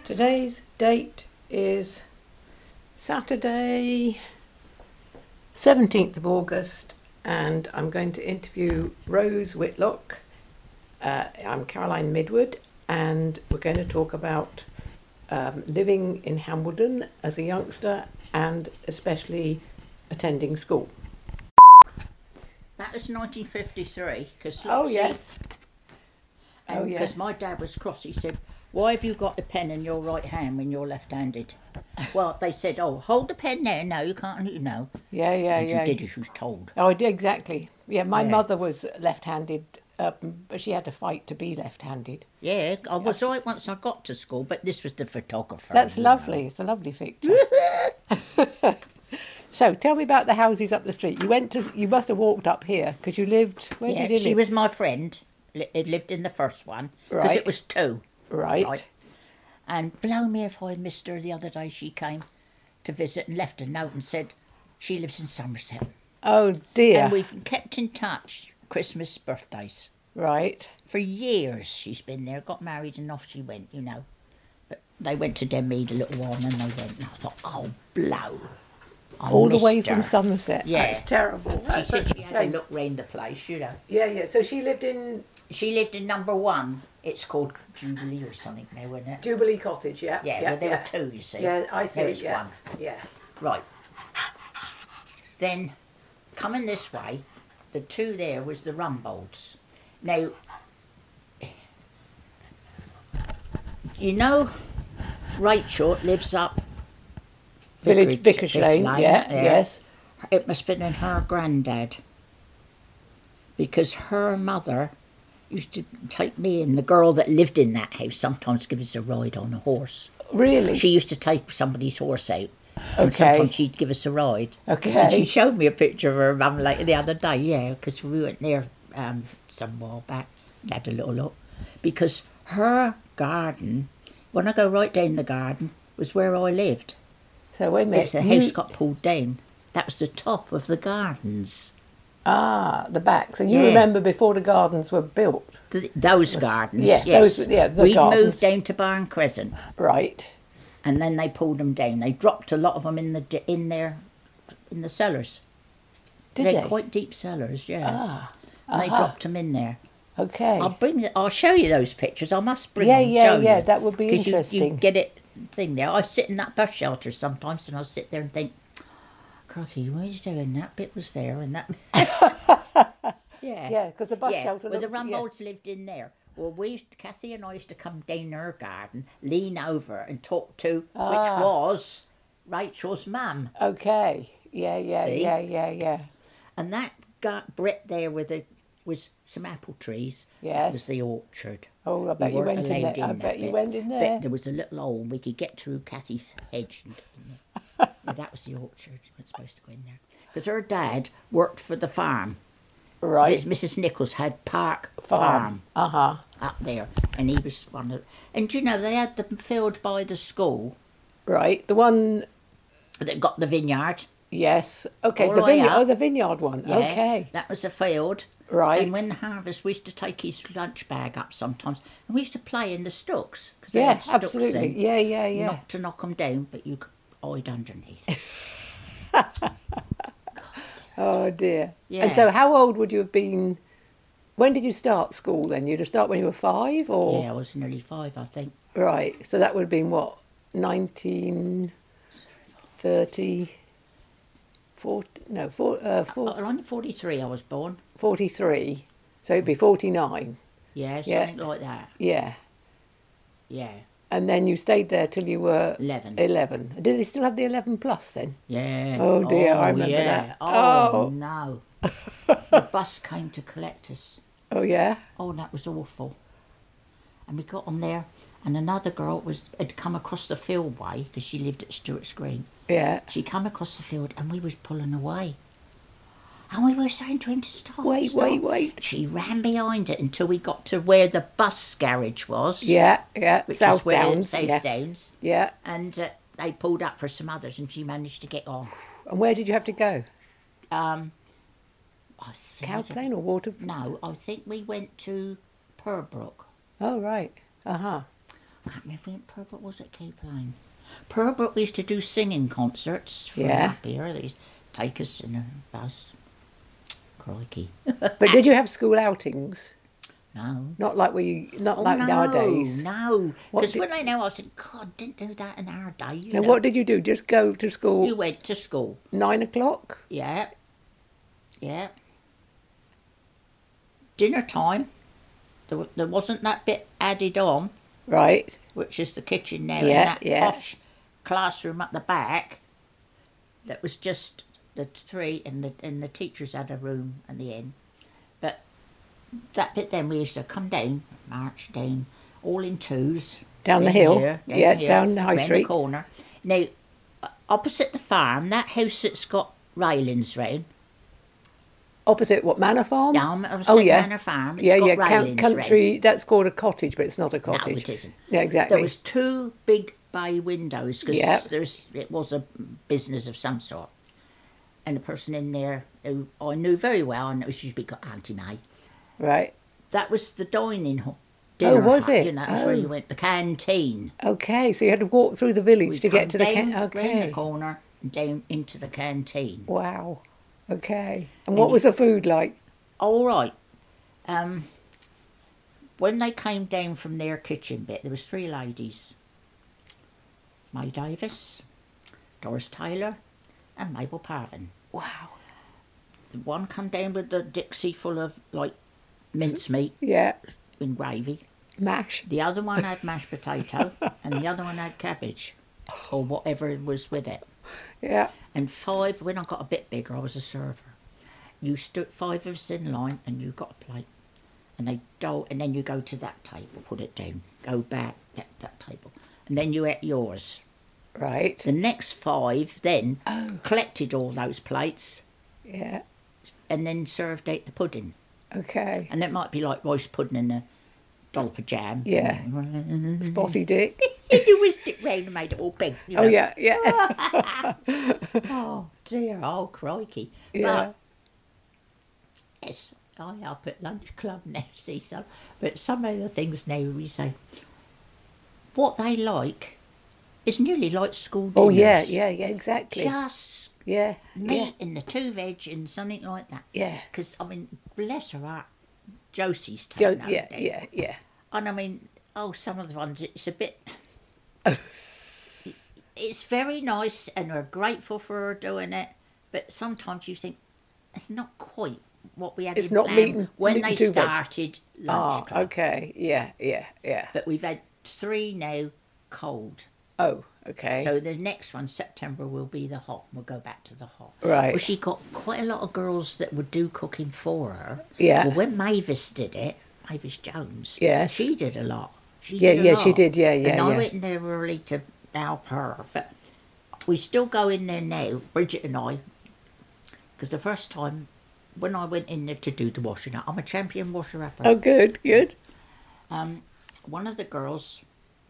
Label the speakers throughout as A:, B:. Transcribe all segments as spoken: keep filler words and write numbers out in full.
A: Today's date is Saturday, seventeenth of August, and I'm going to interview Rose Whitlock. Uh, I'm Caroline Midwood, and we're going to talk about um, living in Hambledon as a youngster and especially attending school.
B: That was nineteen fifty-three, because
A: Oh, yes.
B: and
A: Oh, yeah.
B: because my dad was cross. He said, "Why have you got the pen in your right hand when you're left-handed?" Well, they said, "Oh, hold the pen there." No, you can't. You know.
A: Yeah, yeah,
B: And
A: yeah.
B: you did as you was told.
A: Oh, I did, exactly. Yeah, my
B: Yeah.
A: mother was left-handed, um, but she had to fight to be left-handed.
B: Yeah, I was
A: Yes.
B: right once I got to school, but this was the photographer.
A: That's
B: you know.
A: lovely. It's a lovely picture. So, tell me about the houses up the street. You went to. You must have walked up here because you lived. Where
B: Yeah,
A: did you
B: she
A: live?
B: was my friend. Li- It lived in the first one because
A: Right.
B: it was two.
A: Right.
B: Right. And blow me if I missed her the other day. She came to visit and left a note and said she lives in Somerset.
A: Oh dear.
B: And we've kept in touch Christmas birthdays.
A: Right.
B: For years she's been there, got married and off she went, you know. But they went to Denmead a little while and then they went and I thought, oh, blow. I
A: All the
B: missed
A: way
B: her.
A: from Somerset.
B: Yeah.
A: That's terrible.
B: She
A: That's
B: said
A: such
B: she
A: a
B: had
A: shame.
B: to look round the place, you know.
A: Yeah, yeah. So she lived in
B: She lived in number one. It's called Jubilee or something now, isn't it?
A: Jubilee Cottage. Yeah.
B: Yeah,
A: yeah
B: well, there
A: yeah.
B: were two, you see.
A: Yeah, I see.
B: There was
A: yeah.
B: one.
A: Yeah.
B: Right. Then, coming this way, the two there was the Rumbolds. Now, you know, Rachel lives up
A: Village Vicarage Lane. Yeah.
B: there.
A: Yes.
B: It must have been her granddad, because her mother used to take me and the girl that lived in that house sometimes give us a ride on a horse.
A: Really.
B: She used to take somebody's horse out. And
A: Okay.
B: sometimes she'd give us a ride.
A: Okay.
B: And she showed me a picture of her mum later the other day, yeah, because we went there um, some while back, had a little look. Because her garden, when I go right down the garden, was where I lived.
A: So wait a minute.
B: Yes, the
A: you-
B: house got pulled down. That was the top of the gardens.
A: Ah, the back. So you
B: Yeah.
A: remember before the gardens were built,
B: Th- those gardens,
A: Yeah,
B: yes.
A: those- yeah, the
B: we
A: gardens.
B: moved down to Barn Crescent,
A: right?
B: and then they pulled them down. They dropped a lot of them in the d- in there, in the cellars.
A: Did
B: They're
A: they?
B: quite deep cellars, yeah.
A: Ah.
B: And they
A: aha.
B: dropped them in there.
A: Okay.
B: I'll bring. The, I'll show you those pictures. I must bring
A: Yeah,
B: them. and
A: yeah,
B: show
A: yeah,
B: you.
A: that would be
B: 'Cause you- You,
A: interesting.
B: get it thing there. I sit in that bus shelter sometimes, and I'll sit there and think, "Crikey, why was doing that bit was there and that." yeah.
A: Yeah, because the bus
B: yeah.
A: shelter.
B: Well, the
A: looks- yeah.
B: Rumbolds lived in there. Well, we, used- Kathy and I used to come down her garden, lean over, and talk to
A: Ah.
B: which was Rachel's mum,
A: Okay. Yeah, yeah,
B: See?
A: yeah, yeah, yeah.
B: and that gar- Brit there with the was some apple trees.
A: Yes.
B: That was the orchard.
A: Oh, I bet you
B: weren't
A: went in
B: allowed
A: there. I
B: that
A: bet you
B: bit.
A: went in
B: But
A: there.
B: there was a little hole and we could get through Kathy's hedge. And, yeah, that was the orchard. You weren't supposed to go in there. Because her dad worked for the farm.
A: Right.
B: This Missus Nichols had Park Farm,
A: Uh huh.
B: up there. And he was one of... And do you know, they had the field by the school
A: Right. The one.
B: that got the vineyard.
A: Yes. Okay.
B: All
A: the
B: the way
A: vineyard.
B: up.
A: Oh, the vineyard one.
B: Yeah,
A: Okay.
B: That was a field.
A: Right.
B: And when the harvest, we used to take his lunch bag up sometimes. And we used to play in the stooks. Cause they
A: Yeah.
B: had stooks
A: Absolutely.
B: then.
A: Yeah. Yeah. Yeah.
B: Not to knock them down, but you could hide underneath.
A: Oh dear.
B: Yeah.
A: And so, how old would you have been? When did you start school? Then you'd have started when you were five, or
B: Yeah, I was nearly five, I think.
A: right? So that would have been what, nineteen thirty. Forty, no, four, uh, four,
B: Well, I'm forty-three, I was born.
A: forty-three. So it'd be forty-nine.
B: Yeah,
A: Yeah.
B: something like that.
A: Yeah.
B: Yeah,
A: And then you stayed there till you were
B: eleven.
A: eleven. Did they still have the eleven plus then?
B: Yeah.
A: Oh, dear, I remember
B: yeah.
A: that.
B: Oh,
A: Oh.
B: no. The bus came to collect us.
A: Oh yeah.
B: Oh, that was awful. And we got on there, and another girl was had come across the fieldway, because she lived at Stewart's Green.
A: Yeah.
B: She come across the field, and we was pulling away. And we were saying to him to stop.
A: Wait,
B: stop.
A: wait, wait.
B: She ran behind it until we got to where the bus garage was.
A: Yeah, yeah.
B: Which
A: South
B: is where
A: Downs.
B: South
A: Yeah.
B: Downs.
A: Yeah.
B: And uh, they pulled up for some others, and she managed to get on.
A: And where did you have to go?
B: Um, I think I don't-
A: Cowplain or Water?
B: No, I think we went to Purbrook.
A: Oh right. Uh huh.
B: I can't remember if Purbrook was at Cape Line. Purbrook, we used to do singing concerts from
A: Yeah.
B: up here. They used to take us in a bus. Crikey.
A: But did you have school outings?
B: No.
A: Not like we, not
B: Oh,
A: like
B: no,
A: nowadays.
B: No,
A: What
B: because
A: did-
B: when I know, I said, God, didn't do that in our day. You
A: Now,
B: know.
A: what did you do? Just go to school
B: You went to school.
A: nine o'clock?
B: Yeah. Yeah. Dinner time. There, wa- there wasn't that bit added on,
A: Right.
B: which is the kitchen now,
A: Yeah,
B: and that
A: yeah.
B: posh classroom at the back. That was just the three, and the and the teachers had a room at the end. But that bit then we used to come down, march down, all in twos.
A: Down the
B: down
A: hill.
B: here, down
A: Yeah,
B: here,
A: down the High
B: round
A: Street.
B: The corner. Now, uh, opposite the farm, that house that's got railings round.
A: Opposite what, Manor Farm?
B: Down at
A: Oh, yeah.
B: Manor Farm. It's
A: yeah,
B: got
A: yeah. Coun-
B: railings round.
A: country, that's called a cottage, but it's not a cottage.
B: No, it isn't.
A: Yeah, exactly.
B: There was two big bay windows because
A: Yeah.
B: there's it was a business of some sort, and the person in there who I knew very well, and it was usually called Auntie May.
A: Right.
B: That was the dining hall.
A: Oh,
B: dinner
A: was
B: hut,
A: it?
B: You know, that's where
A: Oh.
B: you went. The canteen.
A: Okay, so you had to walk through the village
B: We'd
A: to get
B: come
A: to the
B: down,
A: can-
B: round the
A: Okay.
B: corner and down into the canteen.
A: Wow. Okay. And what was the food like?
B: All right. Um, when they came down from their kitchen bit, there was three ladies. May Davis, Doris Taylor, and Mabel Parvin.
A: Wow.
B: The one come down with the Dixie full of like mincemeat
A: Yeah.
B: in gravy.
A: Mash.
B: The other one had mashed potato, and the other one had cabbage, or whatever was with it.
A: Yeah.
B: And five. When I got a bit bigger, I was a server. You stood five of us in line, and you got a plate, and they dole, and then you go to that table, put it down, go back at that table, and then you ate yours.
A: Right.
B: The next five then
A: Oh.
B: collected all those plates,
A: Yeah.
B: and then served out the pudding.
A: Okay.
B: And it might be like rice pudding and a dollop of jam.
A: Yeah. Spotty Dick.
B: You whisked it round and made it all pink. You
A: Oh,
B: know.
A: yeah, yeah.
B: Oh dear, oh crikey.
A: Yeah.
B: But, yes, I help at lunch club now, see some. But some of the things now we say, what they like is nearly like school dinners.
A: Oh, yeah, yeah, yeah, exactly.
B: Just
A: Yeah,
B: meat
A: yeah,
B: and the two veg and something like that.
A: yeah.
B: Because, I mean, bless her heart, Josie's
A: Jo-
B: taken
A: yeah, yeah, yeah.
B: And I mean, oh, some of the ones, it's a bit... it's very nice and we're grateful for her doing it, but sometimes you think it's not quite what we had
A: It's
B: in
A: not
B: plan
A: meat and-
B: when
A: meat
B: they
A: and two veg.
B: started lunch
A: Oh,
B: club.
A: okay. Yeah, yeah, yeah.
B: But we've had three now cold.
A: Oh, okay.
B: So the next one, September, will be the hot. We'll go back to the hot.
A: Right.
B: Well, she got quite a lot of girls that would do cooking for her.
A: Yeah.
B: Well, when Mavis did it, Mavis Jones,
A: Yes.
B: she did a lot. She
A: Yeah,
B: did a
A: yeah,
B: lot.
A: she did, yeah, yeah,
B: And I
A: yeah.
B: went in there early to help her. But we still go in there now, Bridget and I, because the first time when I went in there to do the washing up, I'm a champion washer-upper.
A: Oh, good, good.
B: Um, one of the girls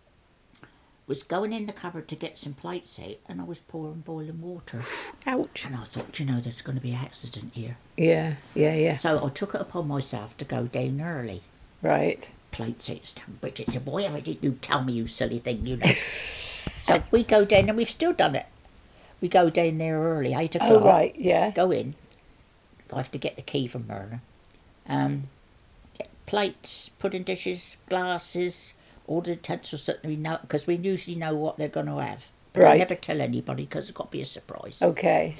B: was going in the cupboard to get some plates out, and I was pouring boiling water.
A: Ouch.
B: And I thought, you know, there's going to be an accident here.
A: Yeah, yeah, yeah.
B: So I took it upon myself to go down early.
A: Right.
B: Plates out. Bridget said, whatever did you tell me, you silly thing, you know. So we go down, and we've still done it. We go down there early, eight o'clock.
A: Oh, right, yeah.
B: Go in. I have to get the key from Myrna. Um, get plates, pudding dishes, glasses, all the utensils that we know, because we usually know what they're going to have. But I
A: Right.
B: never tell anybody because it's got to be a surprise.
A: Okay.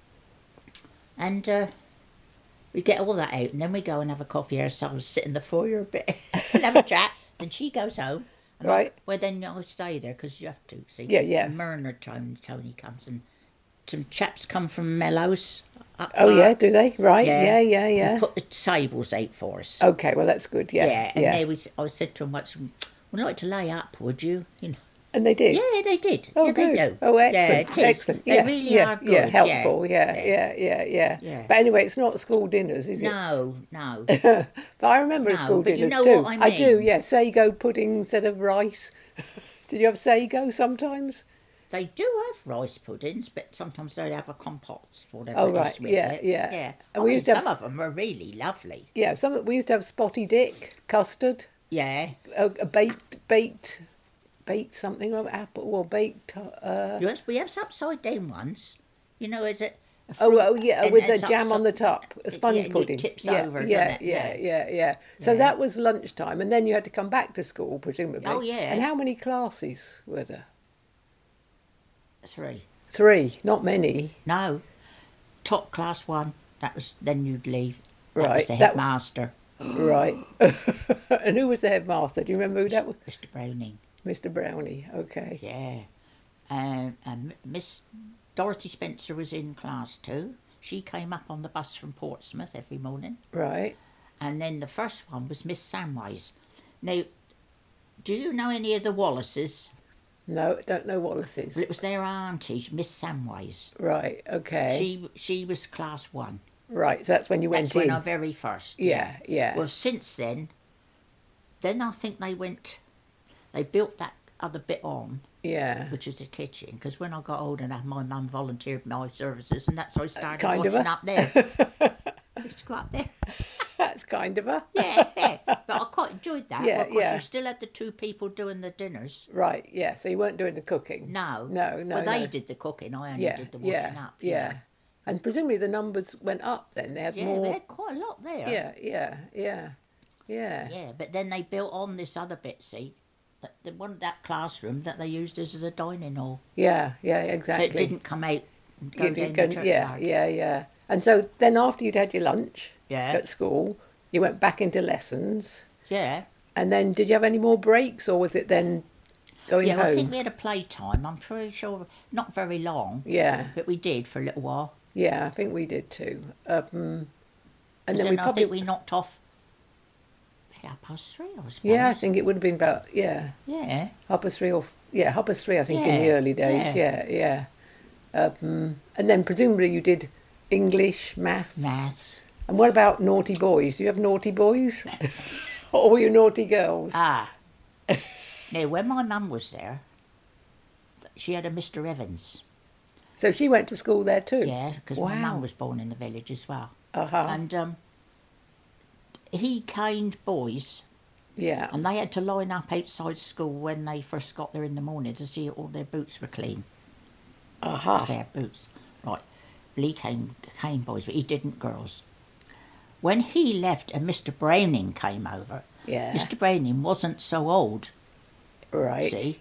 B: And uh, we get all that out, and then we go and have a coffee ourselves, sit in the foyer a bit, and have a chat. Then she goes home. And I-
A: Right.
B: well, then I'll stay there because you have to, see.
A: Yeah, yeah.
B: And Myrna, Tony, Tony comes, and some chaps come from Mellows. Up
A: Oh,
B: there.
A: yeah, do they? Right,
B: Yeah.
A: yeah, yeah,
B: And
A: yeah.
B: put the tables out for us.
A: Okay, well, that's good, yeah.
B: yeah, and
A: yeah.
B: they was, I said to them once, we'd like to lay up, would you? You know.
A: And they did?
B: Yeah, they did.
A: Oh,
B: yeah,
A: good.
B: they do.
A: Oh,
B: Yeah,
A: excellent,
B: it is.
A: excellent.
B: They
A: Yeah,
B: really
A: yeah,
B: are good.
A: yeah, helpful, yeah,
B: yeah.
A: yeah, yeah, yeah.
B: Yeah.
A: But anyway, it's not school dinners, is it?
B: No, no.
A: But I remember
B: No,
A: school
B: but you
A: dinners
B: know
A: too.
B: what I
A: do,
B: mean.
A: yeah. Sago pudding instead of rice. Did you have sago sometimes?
B: They do have rice puddings, but sometimes they have a compote, whatever
A: Oh,
B: it is
A: right,
B: with
A: yeah,
B: it.
A: yeah.
B: yeah.
A: And
B: I
A: we
B: mean,
A: used to have
B: some
A: s-
B: of them are really lovely.
A: Yeah, some we used to have spotty dick, custard,
B: Yeah,
A: a, a baked baked baked something of apple or baked. Uh,
B: Yes, we have upside down ones. You know, is it? A
A: oh,
B: fruit
A: oh yeah,
B: and
A: with the
B: it's
A: jam on
B: upside-
A: the top, a sponge
B: yeah, and it
A: pudding.
B: tips
A: yeah,
B: over,
A: yeah,
B: doesn't it?
A: yeah,
B: Yeah.
A: yeah, yeah, So
B: Yeah.
A: that was lunchtime, and then you had to come back to school, presumably.
B: Oh, yeah.
A: And how many classes were there?
B: Three.
A: Three, not many.
B: No, top class one. That was then you'd leave. That
A: Right,
B: was the
A: that-
B: headmaster,
A: Right. And who was the headmaster? Do you remember who that was?
B: Mister Browning.
A: Mister Brownie. Okay.
B: Yeah, um, and Miss Dorothy Spencer was in class too. She came up on the bus from Portsmouth every morning,
A: Right.
B: and then the first one was Miss Samwise. Now, do you know any of the Wallaces?
A: No, don't know Wallace's.
B: Well, it was their auntie, Miss Samwise.
A: Right. Okay.
B: She she was class one.
A: Right. So that's when you went
B: That's when
A: in.
B: I very first.
A: Yeah. Yeah.
B: Well, since then, then I think they went, they built that other bit on,
A: yeah.
B: which was the kitchen, because when I got old enough, my mum volunteered my services, and that's how I started
A: kind of
B: washing
A: a-
B: up there. I used to go up there.
A: That's kind of a.
B: Yeah, yeah. But I quite enjoyed that.
A: Yeah,
B: Well, of course,
A: yeah.
B: you still had the two people doing the dinners.
A: Right. Yeah. So you weren't doing the cooking.
B: No.
A: No. No.
B: Well, they
A: no.
B: did the cooking. I only
A: Yeah.
B: did the washing
A: Yeah.
B: up. you
A: Yeah.
B: know.
A: And presumably the numbers went up then. They had
B: Yeah,
A: more.
B: they had quite a lot there.
A: Yeah. Yeah. Yeah. Yeah.
B: Yeah, but then they built on this other bit, see? That- The one that classroom that they used as the dining hall.
A: Yeah. Yeah.
B: So
A: Exactly.
B: it didn't come out and go
A: You
B: down
A: did
B: the
A: go-
B: churchyard.
A: yeah. Yeah. Yeah. And so then after you'd had your lunch
B: Yeah.
A: at school, you went back into lessons.
B: Yeah.
A: And then did you have any more breaks, or was it then going
B: Yeah,
A: home?
B: I think we had a playtime. I'm pretty sure not very long,
A: Yeah.
B: but we did for a little while.
A: Yeah. I think we did too. Um, and
B: 'Cause
A: then we
B: I
A: probably.
B: think we knocked off half past three, I suppose.
A: Yeah, I think it would have been about yeah.
B: Yeah.
A: Half past three or f- yeah, half past three. I think in the
B: Yeah,
A: early days. Yeah, yeah. Um, and then presumably you did English, maths.
B: Maths.
A: And what about naughty boys? Do you have naughty boys, or were you naughty girls?
B: Ah. Now, when my mum was there, she had a Mister Evans.
A: So she went to school there too.
B: Yeah, because
A: Wow.
B: my mum was born in the village as well.
A: Uh huh.
B: And um, he caned boys,
A: Yeah.
B: and they had to line up outside school when they first got there in the morning to see all their boots were clean.
A: Uh
B: 'Cause
A: huh.
B: they had boots. Right. Lee came, came boys, but he didn't girls. When he left and Mister Browning came over,
A: Yeah.
B: Mister Browning wasn't so old,
A: Right.
B: see?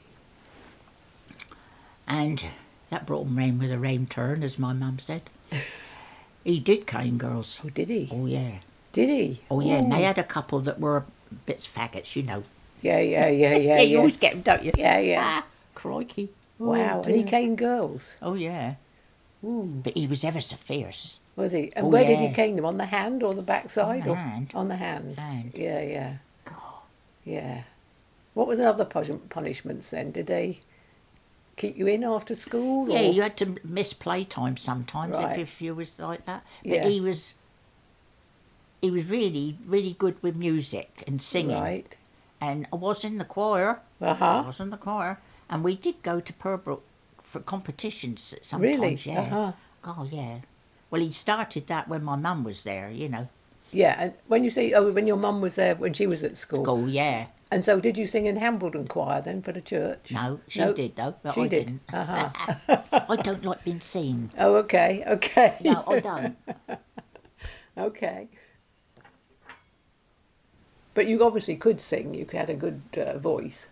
B: And that brought him round with a round turn, as my mum said. He did cane girls.
A: Oh, did he?
B: Oh, yeah.
A: Did he?
B: Oh, yeah. And they
A: Ooh.
B: had a couple that were bits faggots, you know.
A: Yeah, yeah, yeah, yeah,
B: Yeah,
A: yeah.
B: you always get them, don't you?
A: Yeah, yeah.
B: Ah, crikey.
A: Wow.
B: Oh,
A: And he
B: dear.
A: cane girls.
B: Oh, yeah.
A: Ooh.
B: But he was ever so fierce.
A: Was he? And
B: Oh,
A: where did he
B: yeah.
A: cane them? On the hand or the backside?
B: On the
A: or
B: hand.
A: On the hand.
B: Hand.
A: Yeah, yeah,
B: God.
A: yeah. What was another pun- punishments then? Did they keep you in after school?
B: Yeah,
A: or?
B: you had to miss playtime sometimes
A: Right.
B: if, if you was like that. But
A: Yeah.
B: he was he was really, really good with music and singing.
A: Right.
B: And I was in the choir.
A: Uh
B: I
A: huh.
B: was in the choir. And we did go to Purbrook for competitions sometimes,
A: Really?
B: yeah.
A: Uh-huh.
B: Oh, yeah. Well, he started that when my mum was there, you know.
A: Yeah. And when you say, oh, when your mum was there when she was at school.
B: Oh, yeah.
A: And so did you sing in Hambledon Choir then for the church?
B: No, she
A: No,
B: did, though, but
A: she
B: I
A: did.
B: didn't.
A: Uh-huh.
B: I don't like being seen.
A: Oh, okay, okay.
B: No, I don't.
A: Okay. But you obviously could sing. You had a good uh, voice.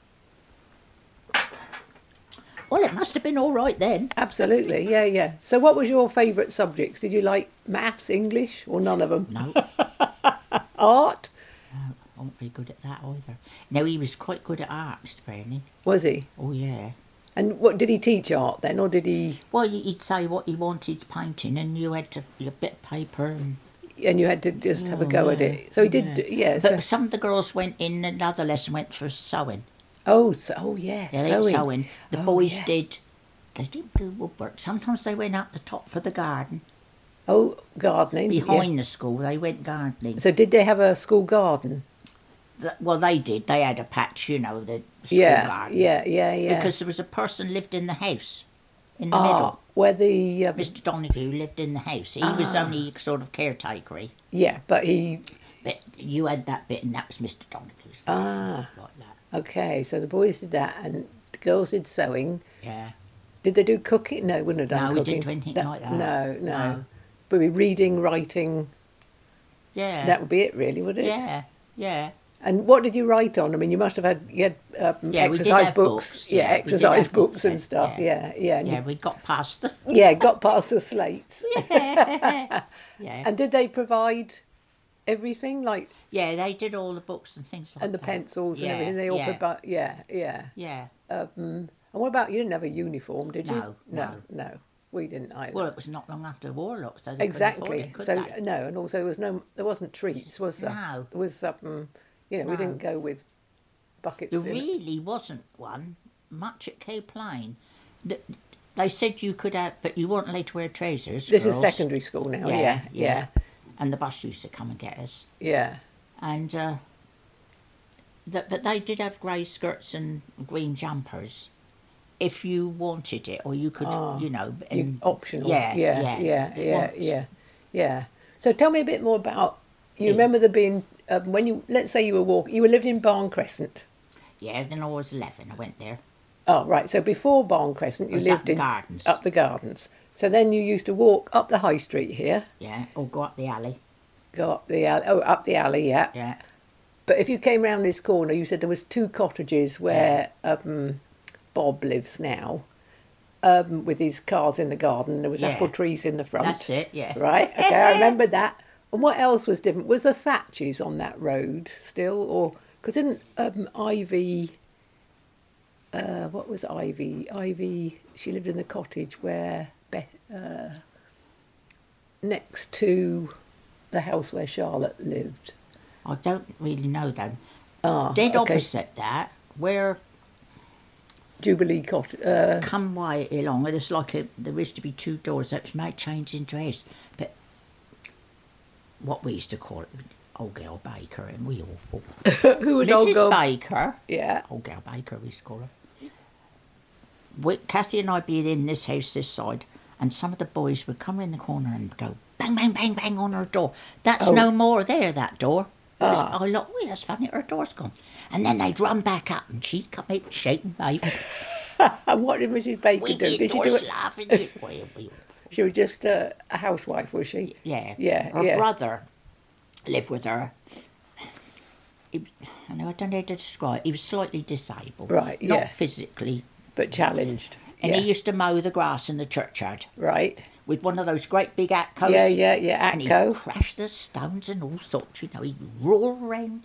B: Well, it must have been all right then.
A: Absolutely, yeah, yeah. So what was your favourite subjects? Did you like maths, English, or none of them?
B: No,
A: Art?
B: I wasn't very good at that either. No, he was quite good at art, Mister Browning.
A: Was he?
B: Oh, yeah.
A: And what did he teach art then, or did he?
B: Well, he'd say what he wanted painting, and you had to a bit of paper and.
A: And you had to just have a
B: Oh,
A: go at
B: yeah,
A: it. So he did, yeah.
B: But
A: so-
B: some of the girls went in another lesson went for sewing.
A: oh, so, oh yeah,
B: Yeah, they
A: sewing.
B: did sewing. The
A: Oh,
B: boys
A: yeah.
B: did. They didn't do woodwork. Sometimes they went up the top for the garden.
A: Oh, gardening. yeah.
B: Behind the school, they went gardening.
A: So did they have a school garden?
B: Th- Well, they did. They had a patch, you know, the school
A: Yeah,
B: garden.
A: yeah, yeah, yeah.
B: Because there was a person lived in the house, in the
A: ah,
B: middle.
A: where the um,
B: Mister Donahue lived in the house. He was
A: Ah.
B: only sort of caretakery.
A: yeah, but he
B: But you had that bit, and that was Mister Donahue's.
A: ah
B: Like that.
A: Okay, so the boys did that, and the girls did sewing.
B: Yeah.
A: Did they do cooking? No, wouldn't have done
B: No, we
A: cooking.
B: didn't do anything like that.
A: No, no.
B: No.
A: But we reading, writing.
B: Yeah.
A: That would be it, really, would it?
B: Yeah. Yeah.
A: And what did you write on? I mean, you must have had you had um,
B: Yeah, we did
A: exercise
B: have
A: books.
B: books,
A: Yeah,
B: yeah, we did
A: exercise
B: have
A: books
B: books,
A: and
B: yeah,
A: stuff. Yeah, yeah, and
B: Yeah,
A: you-
B: we got past the.
A: yeah. Got past the slates.
B: Yeah.
A: And did they provide everything, like
B: Yeah, they did all the books and things like
A: and the
B: that.
A: pencils and
B: Yeah,
A: everything? They all
B: yeah.
A: provide. Yeah, yeah.
B: Yeah.
A: Um, and what about you? Didn't have a uniform, did you?
B: No,
A: no, no. We didn't either.
B: Well, it was not long after the war, look, so they
A: exactly.
B: couldn't afford it, could
A: So
B: they?
A: no, and also there was no, there wasn't treats, was there?
B: No.
A: There was um, you know, we
B: No.
A: didn't go with buckets.
B: There
A: in it.
B: really wasn't one much at Cape Plain. Th- They said you could have, but you weren't allowed to wear trousers.
A: This is
B: girls.
A: secondary school now. Yeah, yeah,
B: And the bus used to come and get us.
A: yeah.
B: And uh, th- but they did have grey skirts and green jumpers, if you wanted it, or you could,
A: Ah,
B: you know,
A: You-
B: and
A: optional.
B: yeah,
A: yeah,
B: yeah,
A: yeah,
B: it
A: yeah,
B: was.
A: yeah, yeah. So tell me a bit more about. You
B: Yeah.
A: remember there being um, when you let's say you were walking, you were living in Barn Crescent.
B: yeah. Then I was eleven. I went there.
A: Oh, right. So before Barn Crescent,
B: I
A: you
B: was
A: lived
B: up the
A: in
B: gardens.
A: up the gardens. So then you used to walk up the high street here,
B: Yeah, or go up the alley.
A: go up the alley, oh, up the alley, yeah.
B: Yeah,
A: But if you came round this corner, you said there was two cottages where um, Bob lives now, um, with his cars in the garden. There was
B: Yeah.
A: apple trees in the front.
B: that's it. Yeah,
A: Right. Okay, I remember that. And what else was different? Was there thatches on that road still, or because didn't um, Ivy? Uh, what was Ivy? Ivy. She lived in the cottage where Be- uh, next to the house where Charlotte lived.
B: I don't really know them.
A: Ah,
B: Dead
A: okay.
B: opposite that, where
A: Jubilee Cottage. Uh,
B: come way along, there's like a there used to be two doors that was made changed into a house, but what we used to call it, old girl Baker, and we all thought
A: who was old
B: Missus
A: girl?
B: Baker,
A: Yeah.
B: old girl Baker, we used to call her. We, Kathy and I'd be in this house this side, and some of the boys would come in the corner and go bang, bang, bang, bang on her door. That's
A: Oh.
B: no more there, that door. It was-
A: Ah.
B: I look, oh, that's funny, her door's gone. And then they'd run back up, and she'd come out shaking, waving.
A: And what did Missus Baker
B: We
A: do? Did
B: did
A: she do it?
B: laughing. We, we,
A: She was just uh, a housewife, was she?
B: yeah.
A: Yeah,
B: Her
A: yeah.
B: brother lived with her. He, I know I don't know how to describe. He was slightly disabled,
A: Right,
B: Not
A: yeah.
B: physically,
A: But challenged.
B: and
A: yeah.
B: he used to mow the grass in the churchyard
A: Right.
B: with one of those great big Atcos.
A: Yeah, yeah, yeah.
B: And he'd
A: Atco.
B: crash the stones and all sorts. You know, he'd roar around.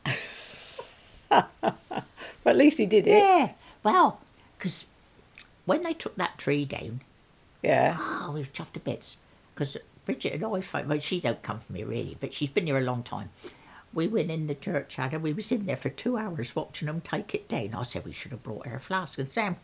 A: But at least he did it.
B: Yeah. Well, because when they took that tree down,
A: Yeah.
B: oh, we were chuffed to bits. Because Bridget and I, phoned- well, she don't come from here really, but she's been here a long time. We went in the churchyard and we was in there for two hours watching them take it down. I said we should have brought her a flask and Sam.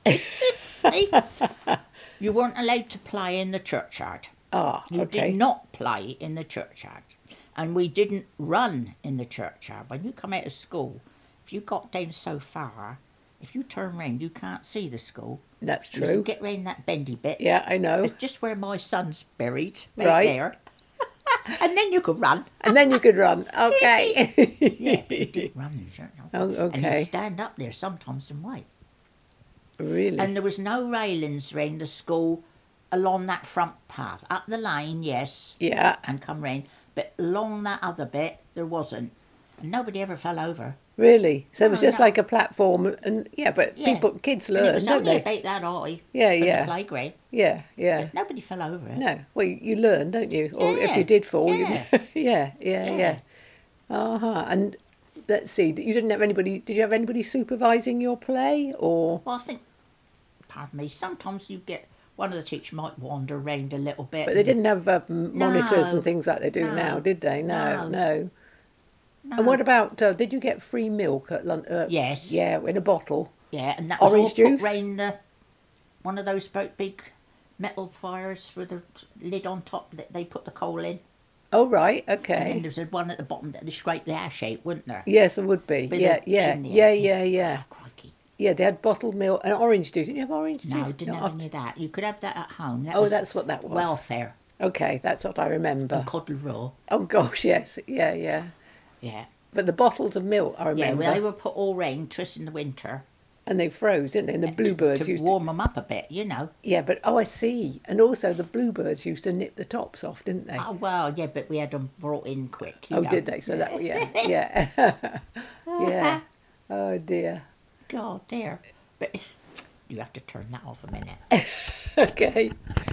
B: You weren't allowed to play in the churchyard.
A: Ah,
B: You
A: okay.
B: did not play in the churchyard. And we didn't run in the churchyard. When you come out of school, if you got down so far, if you turn round, you can't see the school.
A: That's
B: You
A: true.
B: get round that bendy bit.
A: Yeah, I know.
B: It's just where my son's buried, right,
A: Right.
B: there. And then you could run.
A: And then you could run. Okay.
B: Yeah, but you did run in the churchyard.
A: Oh,
B: And
A: okay.
B: you'd stand up there sometimes and wait.
A: Really?
B: And there was no railings round the school along that front path. Up the lane, yes,
A: Yeah.
B: and come round. But along that other bit, there wasn't. And nobody ever fell over.
A: Really? So it was
B: No,
A: just
B: no.
A: like a platform, and yeah, but
B: Yeah.
A: people, kids
B: And it
A: learn,
B: was
A: don't
B: only
A: they?
B: about that high
A: Yeah,
B: from
A: yeah.
B: the playground.
A: Yeah, yeah.
B: But nobody fell over it.
A: No, well, you, you learn, don't you? Or if
B: Yeah,
A: you did fall,
B: yeah.
A: you yeah, yeah, yeah.
B: Yeah.
A: Uh huh. And let's see, you didn't have anybody? Did you have anybody supervising your play, or?
B: Well, I think, pardon me, sometimes you get, one of the teachers might wander around a little bit.
A: But they
B: and-
A: didn't have um, monitors
B: No,
A: and things like they do
B: no,
A: now, did they? No,
B: no.
A: no.
B: No.
A: And what about? Uh, did you get free milk at lunch? Uh,
B: Yes.
A: Yeah, in a bottle.
B: Yeah, and that was
A: Orange
B: all
A: juice?
B: put round the, one of those great big metal fires with a lid on top that they put the coal in.
A: Oh right,
B: And then
A: okay.
B: there's a one at the bottom that they scrape the ash out, wouldn't there?
A: Yes, it would be.
B: With
A: Yeah,
B: a
A: yeah,
B: chimney
A: yeah,
B: in it.
A: yeah, yeah.
B: Oh, crikey.
A: Yeah, they had bottled milk and orange juice. Didn't you have orange juice?
B: No, didn't
A: No,
B: have
A: I've-
B: any of that. You could have that at home. That
A: Oh,
B: was
A: that's what that was.
B: welfare.
A: Okay, that's what I remember.
B: And codle raw.
A: Oh gosh, yes, yeah, yeah.
B: Yeah.
A: But the bottles of milk, I
B: Yeah,
A: remember,
B: well, they were put all round to us in the winter.
A: and they froze, didn't they? And the bluebirds
B: to
A: used
B: warm them up a bit, you know.
A: to. Yeah, but oh, I see. And also the bluebirds used to nip the tops off, didn't they?
B: Oh, well, yeah, but we had them brought in quick. You
A: oh,
B: know.
A: did they? So that, yeah, yeah, yeah. Oh dear.
B: God, dear. But you have to turn that off a minute.
A: Okay.